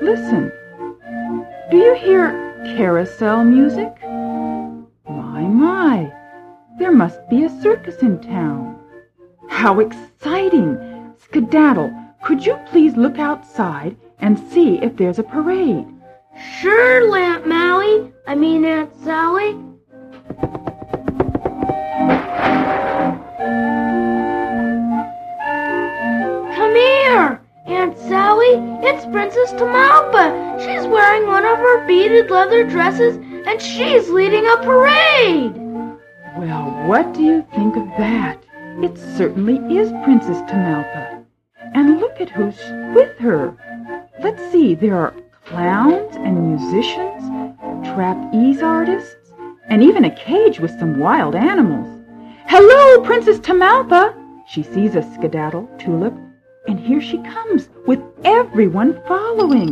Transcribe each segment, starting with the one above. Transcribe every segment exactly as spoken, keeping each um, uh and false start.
Listen. Do you hear carousel music? My, my. There must be a circus in town. How exciting! Skedaddle, could you please look outside and see if there's a parade? Sure, Aunt Mally. I mean Aunt Sally. Come here, Aunt Sally. It's Princess Tamalpa. She's wearing one of her beaded leather dresses, and she's leading a parade. Well, what do you think of that? It certainly is Princess Tamalpa. And look at who's with her. Let's see, there are clowns and musicians, trapeze artists, and even a cage with some wild animals. Hello, Princess Tamalpa! She sees a Skedaddle, Tulip, and here she comes with everyone following.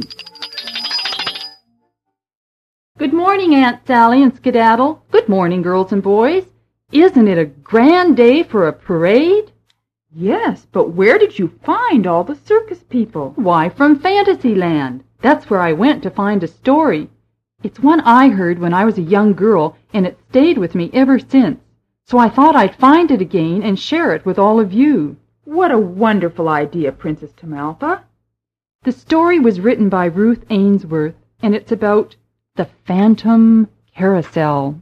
Good morning, Aunt Sally and Skedaddle. Good morning, girls and boys. Isn't it a grand day for a parade? Yes, but where did you find all the circus people? Why, from Fantasyland. That's where I went to find a story. It's one I heard when I was a young girl, and it stayed with me ever since. So I thought I'd find it again and share it with all of you. What a wonderful idea, Princess Tamalpa. The story was written by Ruth Ainsworth, and it's about the Phantom Carousel.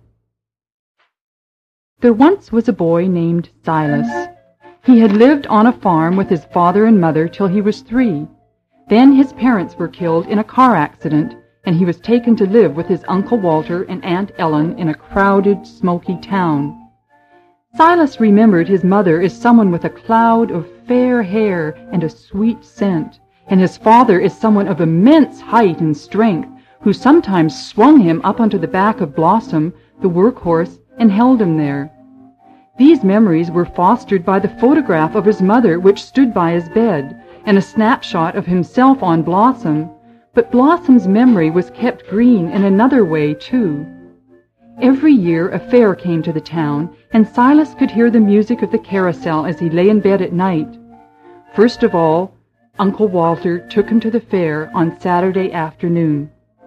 There once was a boy named Silas. He had lived on a farm with his father and mother till he was three. Then his parents were killed in a car accident, and he was taken to live with his Uncle Walter and Aunt Ellen in a crowded, smoky town. Silas remembered his mother as someone with a cloud of fair hair and a sweet scent, and his father as someone of immense height and strength, who sometimes swung him up onto the back of Blossom, the workhorse, and held him there. These memories were fostered by the photograph of his mother which stood by his bed, and a snapshot of himself on Blossom, but Blossom's memory was kept green in another way, too. Every year a fair came to the town, and Silas could hear the music of the carousel as he lay in bed at night. First of all, Uncle Walter took him to the fair on Saturday afternoon.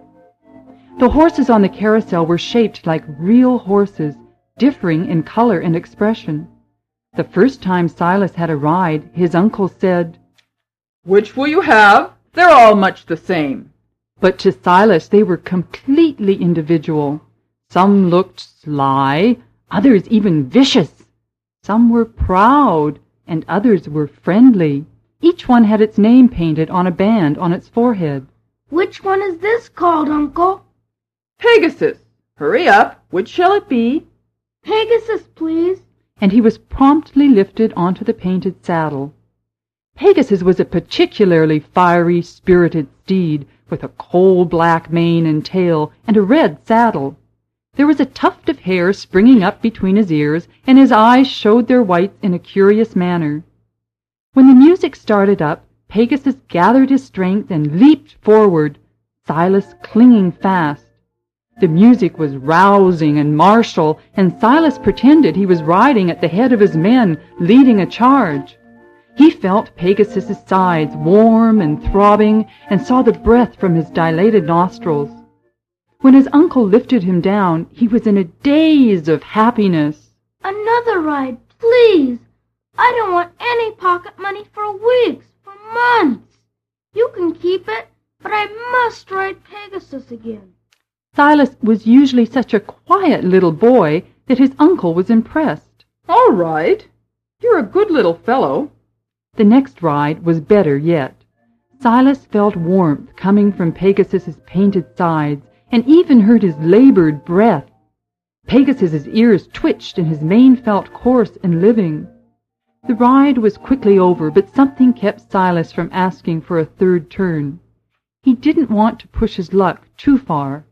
The horses on the carousel were shaped like real horses, differing in color and expression. The first time Silas had a ride, his uncle said, "Which will you have? They're all much the same." But to Silas they were completely individual. Some looked sly, others even vicious. Some were proud, and others were friendly. Each one had its name painted on a band on its forehead. Which one is this called, Uncle? Pegasus. Hurry up. Which shall it be? Pegasus, please. And he was promptly lifted onto the painted saddle. Pegasus was a particularly fiery, spirited steed, with a coal-black mane and tail, and a red saddle. There was a tuft of hair springing up between his ears, and his eyes showed their whites in a curious manner. When the music started up, Pegasus gathered his strength and leaped forward, Silas clinging fast. The music was rousing and martial, and Silas pretended he was riding at the head of his men, leading a charge. He felt Pegasus's sides warm and throbbing, and saw the breath from his dilated nostrils. When his uncle lifted him down, he was in a daze of happiness. Another ride, please. I don't want any pocket money for weeks, for months. You can keep it, but I must ride Pegasus again. Silas was usually such a quiet little boy that his uncle was impressed. All right. You're a good little fellow. The next ride was better yet. Silas felt warmth coming from Pegasus's painted sides, and even heard his labored breath. Pegasus's ears twitched, and his mane felt coarse and living. The ride was quickly over, but something kept Silas from asking for a third turn. He didn't want to push his luck too far.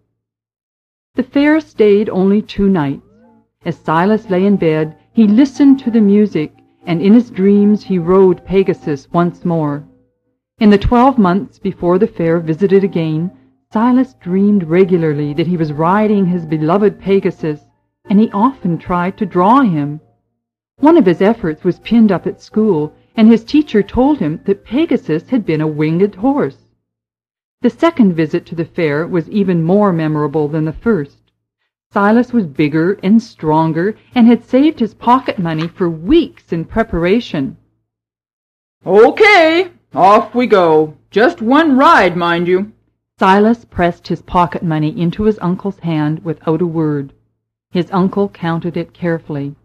The fair stayed only two nights. As Silas lay in bed, he listened to the music, and in his dreams he rode Pegasus once more. In the twelve months before the fair visited again, Silas dreamed regularly that he was riding his beloved Pegasus, and he often tried to draw him. One of his efforts was pinned up at school, and his teacher told him that Pegasus had been a winged horse. The second visit to the fair was even more memorable than the first. Silas was bigger and stronger and had saved his pocket money for weeks in preparation. "Okay, off we go. Just one ride, mind you." Silas pressed his pocket money into his uncle's hand without a word. His uncle counted it carefully.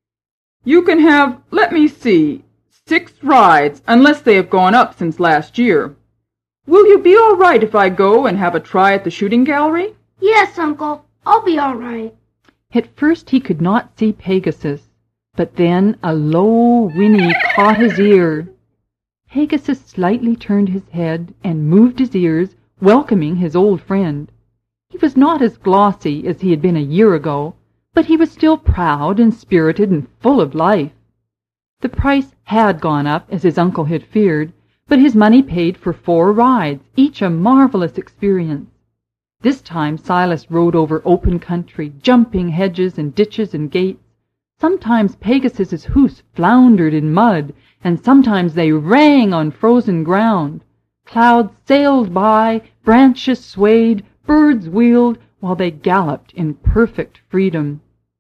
"You can have, let me see, six rides, unless they have gone up since last year. Will you be all right if I go and have a try at the shooting gallery?" Yes, Uncle, I'll be all right. At first he could not see Pegasus, but then a low whinny caught his ear. Pegasus slightly turned his head and moved his ears, welcoming his old friend. He was not as glossy as he had been a year ago, but he was still proud and spirited and full of life. The price had gone up, as his uncle had feared, but his money paid for four rides, each a marvelous experience. This time Silas rode over open country, jumping hedges and ditches and gates. Sometimes Pegasus's hoofs floundered in mud, and sometimes they rang on frozen ground. Clouds sailed by, branches swayed, birds wheeled, while they galloped in perfect freedom.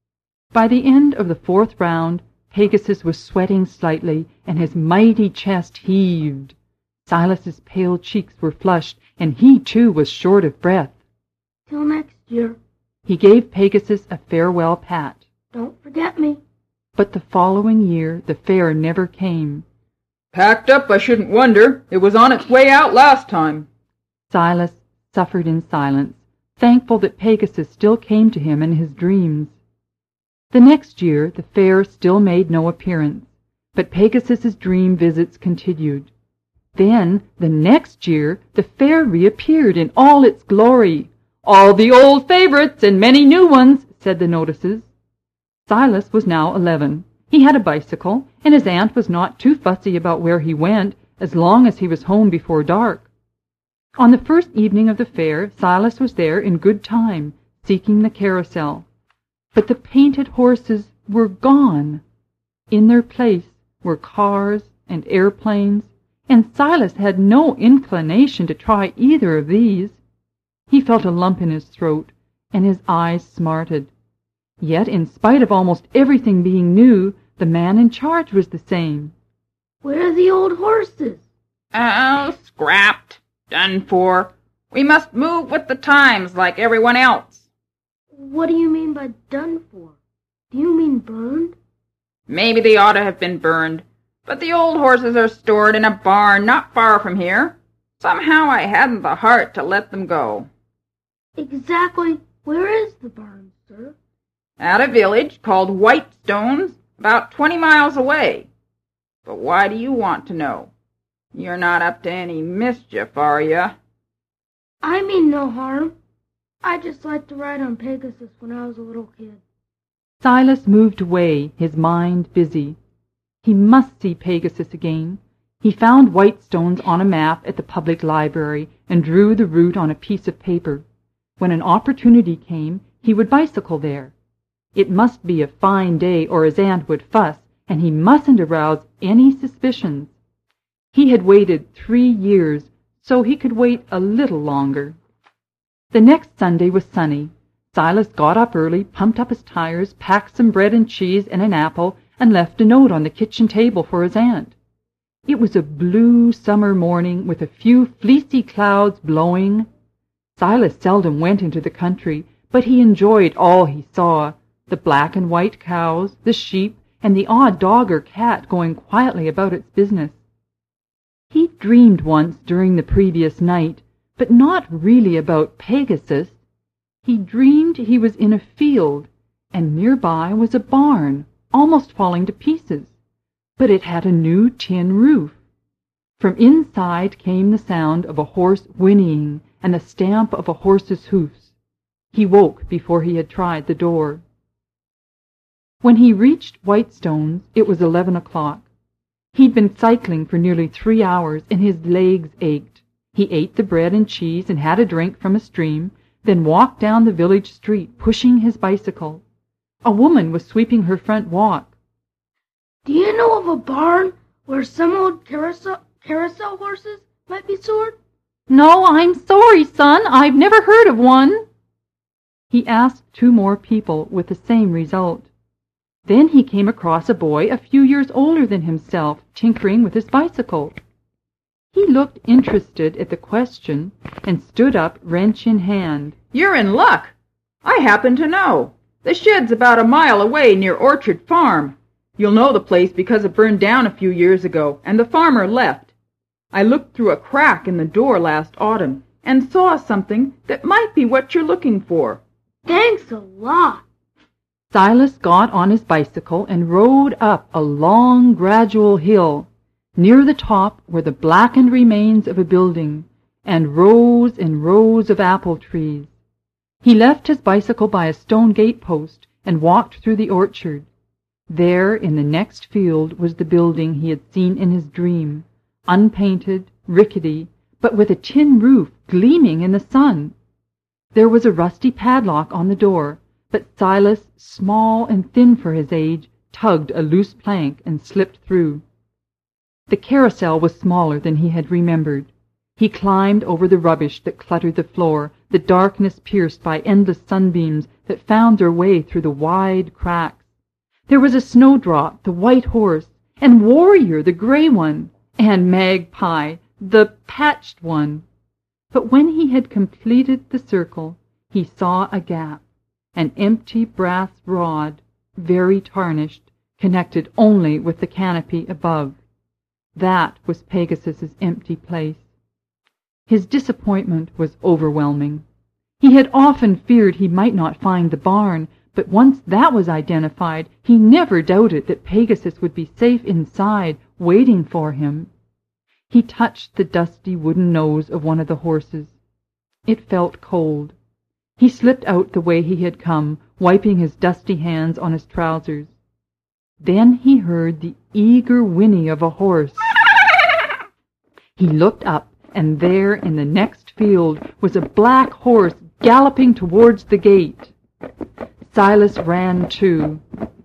By the end of the fourth round, Pegasus was sweating slightly, and his mighty chest heaved. Silas's pale cheeks were flushed, and he too was short of breath. Till next year. He gave Pegasus a farewell pat. Don't forget me. But the following year the fair never came. "Packed up, I shouldn't wonder. It was on its way out last time." Silas suffered in silence, thankful that Pegasus still came to him in his dreams. The next year the fair still made no appearance, but Pegasus's dream visits continued. Then, the next year, the fair reappeared in all its glory. "All the old favorites and many new ones," said the notices. Silas was now eleven. He had a bicycle, and his aunt was not too fussy about where he went, as long as he was home before dark. On the first evening of the fair, Silas was there in good time, seeking the carousel. But the painted horses were gone. In their place were cars and airplanes, and Silas had no inclination to try either of these. He felt a lump in his throat, and his eyes smarted. Yet, in spite of almost everything being new, the man in charge was the same. Where are the old horses? "Oh, scrapped. Done for. We must move with the times like everyone else." What do you mean by done for? Do you mean burned? "Maybe they ought to have been burned, but the old horses are stored in a barn not far from here. Somehow I hadn't the heart to let them go." Exactly where is the barn, sir? "At a village called Whitestones, about twenty miles away. But why do you want to know? You're not up to any mischief, are you?" I mean no harm. I just liked to ride on Pegasus when I was a little kid. Silas moved away, his mind busy. He must see Pegasus again. He found Whitestones on a map at the public library and drew the route on a piece of paper. When an opportunity came, he would bicycle there. It must be a fine day or his aunt would fuss, and he mustn't arouse any suspicions. He had waited three years, so he could wait a little longer. The next Sunday was sunny. Silas got up early, pumped up his tires, packed some bread and cheese and an apple, and left a note on the kitchen table for his aunt. It was a blue summer morning with a few fleecy clouds blowing. Silas seldom went into the country, but he enjoyed all he saw, the black and white cows, the sheep, and the odd dog or cat going quietly about its business. He dreamed once during the previous night, but not really about Pegasus. He dreamed he was in a field, and nearby was a barn, almost falling to pieces, but it had a new tin roof. From inside came the sound of a horse whinnying and the stamp of a horse's hoofs. He woke before he had tried the door. When he reached Whitestones, it was eleven o'clock. He'd been cycling for nearly three hours, and his legs ached. He ate the bread and cheese and had a drink from a stream, then walked down the village street, pushing his bicycle. A woman was sweeping her front walk. Do you know of a barn where some old carousel, carousel horses might be stored? "No, I'm sorry, son. I've never heard of one." He asked two more people with the same result. Then he came across a boy a few years older than himself, tinkering with his bicycle. He looked interested at the question and stood up, wrench in hand. "You're in luck. I happen to know. The shed's about a mile away near Orchard Farm. You'll know the place because it burned down a few years ago, and the farmer left. I looked through a crack in the door last autumn and saw something that might be what you're looking for." Thanks a lot. Silas got on his bicycle and rode up a long, gradual hill. Near the top were the blackened remains of a building, and rows and rows of apple trees. He left his bicycle by a stone gate-post and walked through the orchard. There, in the next field, was the building he had seen in his dream, unpainted, rickety, but with a tin roof gleaming in the sun. There was a rusty padlock on the door, but Silas, small and thin for his age, tugged a loose plank and slipped through. The carousel was smaller than he had remembered. He climbed over the rubbish that cluttered the floor, the darkness pierced by endless sunbeams that found their way through the wide cracks. There was a Snowdrop, the white horse, and Warrior, the gray one, and Magpie, the patched one. But when he had completed the circle, he saw a gap, an empty brass rod, very tarnished, connected only with the canopy above. That was Pegasus's empty place. His disappointment was overwhelming. He had often feared he might not find the barn, but once that was identified, he never doubted that Pegasus would be safe inside, waiting for him. He touched the dusty wooden nose of one of the horses. It felt cold. He slipped out the way he had come, wiping his dusty hands on his trousers. Then he heard the eager whinny of a horse. He looked up, and there in the next field was a black horse galloping towards the gate. Silas ran too.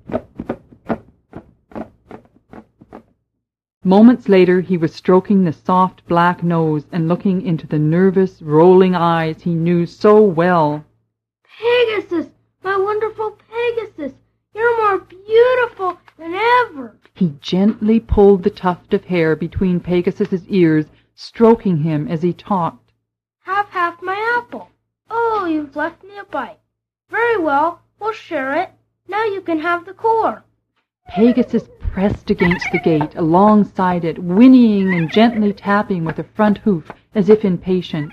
Moments later he was stroking the soft black nose and looking into the nervous, rolling eyes he knew so well. Pegasus, my wonderful Pegasus, you're more beautiful than ever. He gently pulled the tuft of hair between Pegasus's ears, stroking him as he talked. Have half my apple. Oh, you've left me a bite. Very well, we'll share it. Now you can have the core. Pegasus pressed against the gate, alongside it, whinnying and gently tapping with a front hoof as if impatient.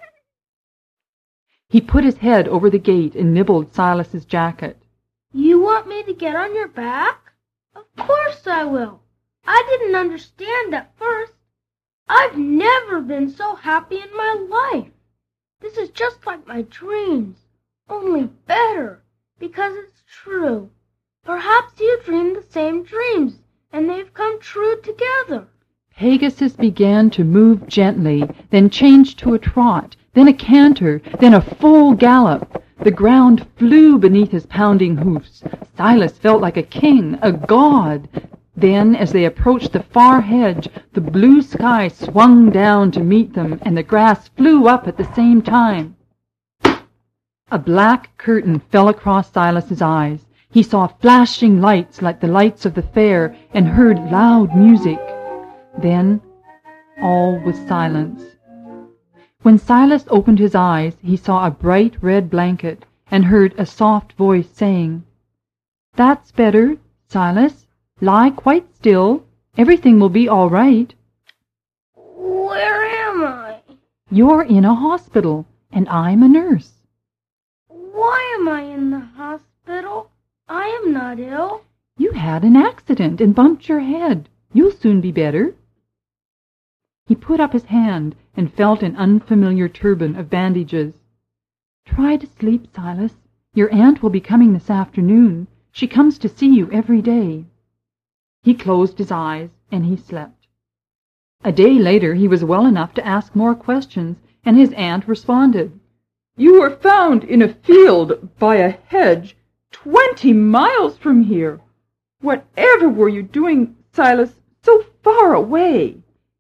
He put his head over the gate and nibbled Silas's jacket. You want me to get on your back? Of course I will. I didn't understand at first. I've never been so happy in my life. This is just like my dreams, only better, because it's true. Perhaps you dreamed the same dreams, and they've come true together. Pegasus began to move gently, then changed to a trot, then a canter, then a full gallop. The ground flew beneath his pounding hoofs. Silas felt like a king, a god. Then, as they approached the far hedge, the blue sky swung down to meet them, and the grass flew up at the same time. A black curtain fell across Silas's eyes. He saw flashing lights like the lights of the fair, and heard loud music. Then all was silence. When Silas opened his eyes, he saw a bright red blanket, and heard a soft voice saying, "That's better, Silas. Lie quite still. Everything will be all right." Where am I? "You're in a hospital, and I'm a nurse." Why am I in the hospital? I am not ill. "You had an accident and bumped your head. You'll soon be better." He put up his hand and felt an unfamiliar turban of bandages. "Try to sleep, Silas. Your aunt will be coming this afternoon. She comes to see you every day." He closed his eyes, and he slept. A day later he was well enough to ask more questions, and his aunt responded. "You were found in a field by a hedge twenty miles from here. Whatever were you doing, Silas, so far away?"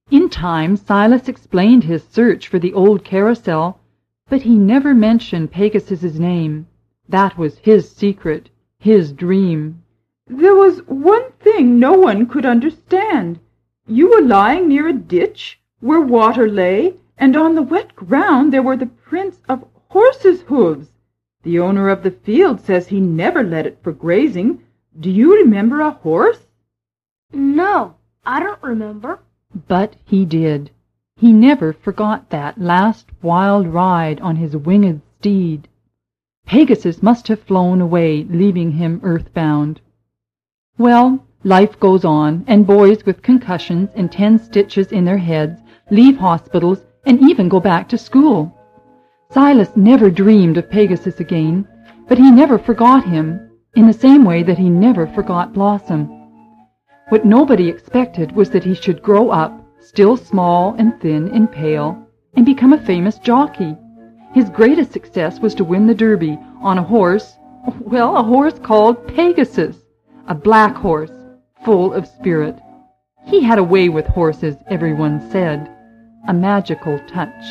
In time, Silas explained his search for the old carousel, but he never mentioned Pegasus's name. That was his secret, his dream. There was one thing no one could understand. You were lying near a ditch where water lay, and on the wet ground there were the prints of horses' hooves. The owner of the field says he never let it for grazing. Do you remember a horse? No, I don't remember. But he did. He never forgot that last wild ride on his winged steed. Pegasus must have flown away, leaving him earthbound. Well, life goes on, and boys with concussions and ten stitches in their heads leave hospitals and even go back to school. Silas never dreamed of Pegasus again, but he never forgot him, in the same way that he never forgot Blossom. What nobody expected was that he should grow up, still small and thin and pale, and become a famous jockey. His greatest success was to win the Derby on a horse, well, a horse called Pegasus, a black horse, full of spirit. He had a way with horses, everyone said, a magical touch.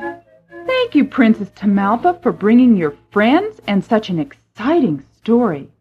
Thank you, Princess Tamalpa, for bringing your friends and such an exciting story.